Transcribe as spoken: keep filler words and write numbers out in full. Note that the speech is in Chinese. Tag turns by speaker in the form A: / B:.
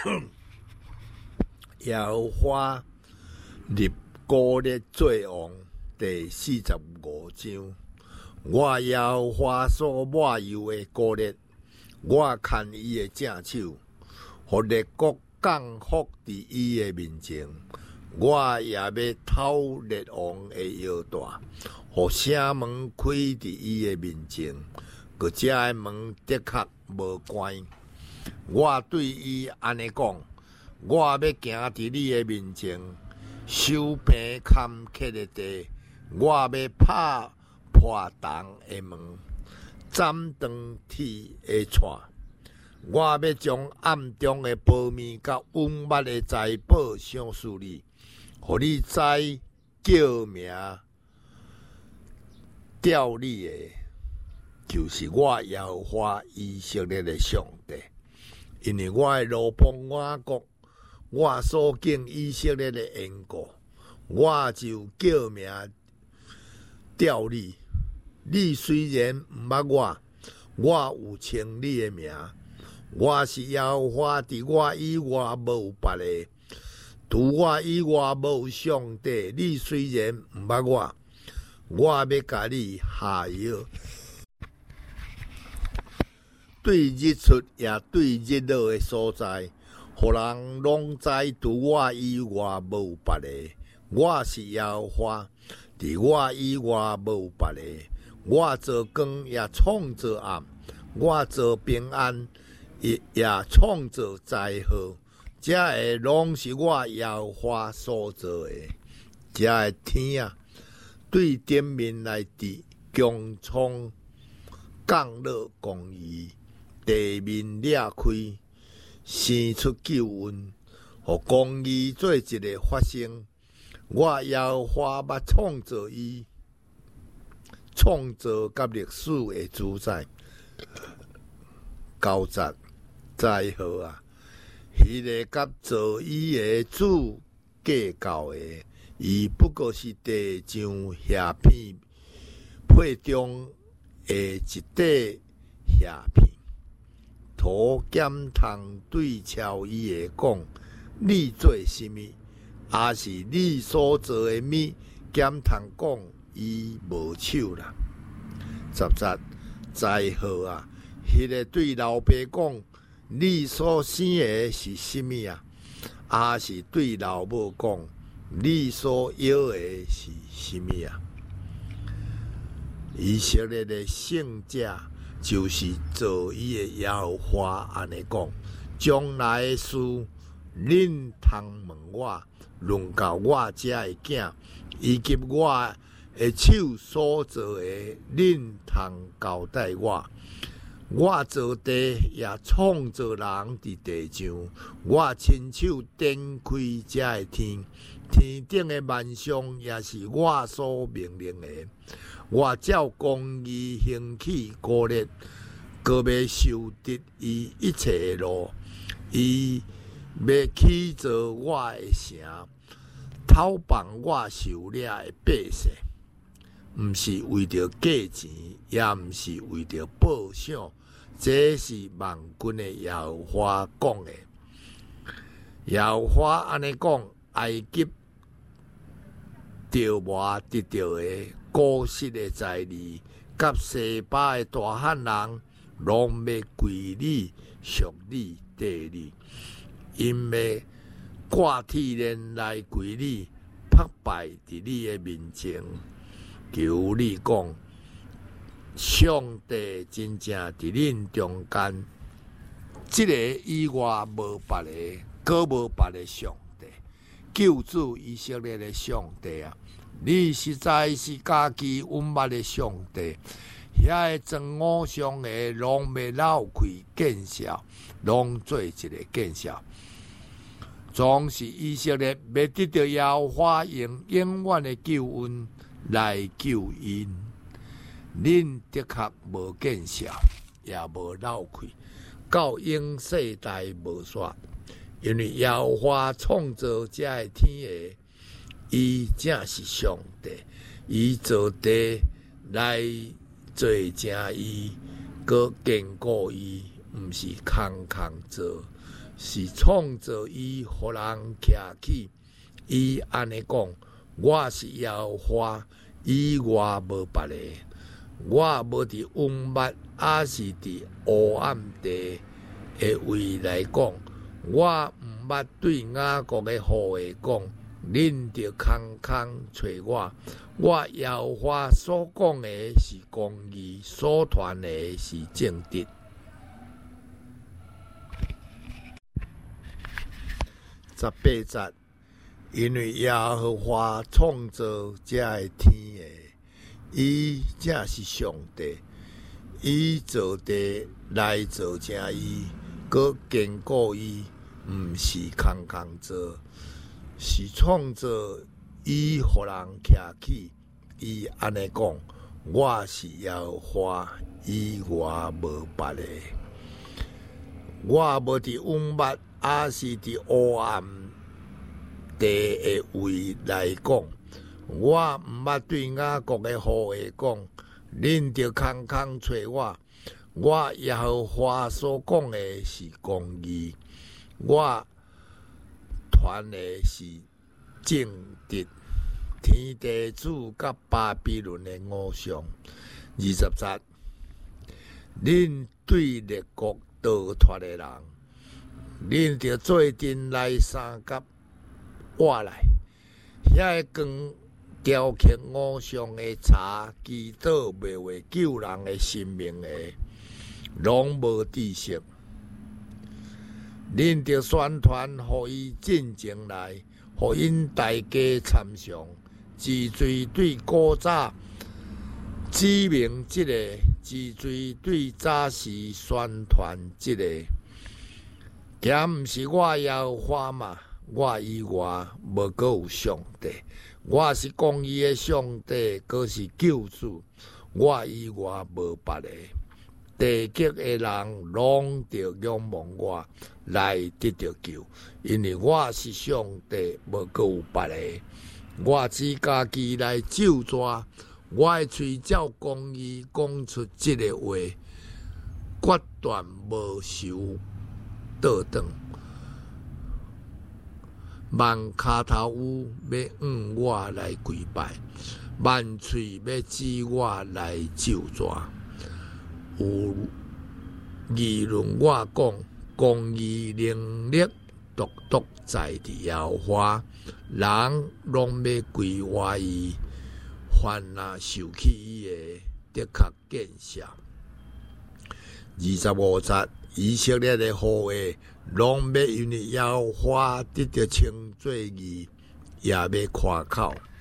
A: 耶和华立古列做王第四十五章。我耶和华所抹油的古列，我看伊的正手，互列国降服伫伊的面前。我也要偷列王的腰带，互城门开伫伊的面前，佮遮的门的确无关。我对伊安尼讲：我要行伫你的面前，手平坎坷的地，我要拍破洞的门，斩断铁的串。我要将暗中的苞米甲温密的财宝赏赐你，互你知叫名吊你的，就是我耶和华以色列的上帝。因为我的路旁雅各，我所敬以色列的缘故，我就叫名吊你。你虽然毋捌我，我有称你的名。我是耶和华，伫我以外无有别个，除我以外无有上帝。你虽然毋捌我，我要甲你下药。对日出也对日落的所在，互人拢知除我以外无有别个。我是耶和华，伫我以外无有别个。我做光也创造暗，我做平安也也创造灾祸。这个拢是我耶和华所做的。这个天啊，对顶面来滴强创降落公义，地面裂开，生出救恩，互公义做一个发生。我耶和华捌创造伊，创造甲历史的主宰。高赞灾祸啊！迄个甲造伊的主计较的，伊不过是地上叶片配中的一块叶片。土检通对超伊的讲：你做甚物？也是你所做的物，检通讲伊无手啦。十节灾祸啊！迄个对老爸讲：你所生的是甚物啊？也是对老母讲：你所摇的是甚物啊？以色列的圣者就是做伊的耶和华安尼讲：将来的事，恁通问我，论到我遮的囝，以及我的手所做的，恁通交代我。我造地也创造人伫地上，我亲手展开这个天，天顶的万象也是我所命令的。我照公义行起古列，各要受得伊一切的路。伊要起造我的城，偷放我受掠的百姓，毋是为着价钱，也毋是为着报赏。这是万军的耶和华讲的。耶和华安尼讲：埃及着我得到的古实的财利，甲西巴的大汉人，拢要归你、属你、地你，因为挂铁链来归你，拍败伫你的面前，求你讲。上帝真正伫恁中间，即、这个以外无别个，搁无别个上帝，救主以色列的上帝啊！你实在是家己温密的上帝，遐个全偶像的拢要扭开见笑，拢做一个见笑。总是以色列要得到耶和华用永远的救恩来救因。恁的确无见笑，也无扭开，到永世代无煞。因为耶和华创造这个天下，伊正是上帝，伊造地来做正伊，搁坚固伊，毋是空空做。 是创造伊，互人徛起。伊安尼讲，我是耶和华，以外无别个。我无伫昏捌，也是伫黑暗地的位来讲。我毋捌对雅各的后裔讲，恁着空空找我。我耶和华所讲的是公义，所传的是正直。十八节，因为耶和华创造这个天的，伊才是上帝，伊造地来造成伊，搁坚固伊，毋是空空做，是创造伊，互人徛起。伊安尼讲，我是耶和华，以外无别个。我无伫昏捌，也是伫黑暗地的位来讲。我毋捌对雅各的后裔讲，恁着空空找我。我耶和华所讲的是公义，我传的是正直。天地主甲巴比伦的偶像。二十节，恁对列国逃脱的人，恁着做阵来三甲我来，遐个光雕刻偶像的茶，祈祷袂为救人的性命的，拢无知识。恁着宣传，互伊进前来，互因大家参详。之罪对古早指明即个，之罪对早时宣传即个，咸毋是我耶和华嘛？我以外无阁有上帝，我是公义的上帝，阁是救主，我以外无别个。地极的人拢着仰望我来得着救，因为我是上帝，无阁有别个。我只家己来咒詛，我的嘴照公义讲出这个话，决断无受倒转。万骹头有要向我来跪拜，万喙要指我来咒詛。有议论我讲，公义能力独独在伫耶和华，人拢要归我伊，凡那受起伊的，的确见效。二十五节，以色列的后裔，拢要因为耶和华得着称作义，也要夸口。